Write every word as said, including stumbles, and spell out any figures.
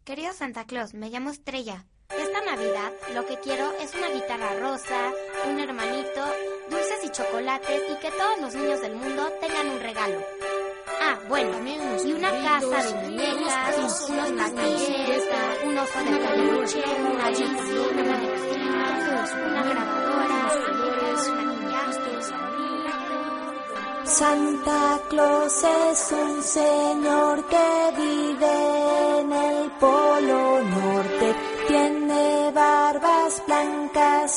Querido Santa Claus, me llamo Estrella. Esta Navidad lo que quiero es una guitarra rosa, un hermanito, dulces y chocolates y que todos los niños del mundo tengan un regalo. Ah, bueno, y una casa de muñecas, unos pastilles, un oso de peluche, una televisión, una bocina, una grabadora, una Santa Claus es un señor que vive en el Polo Norte, tiene barbas blancas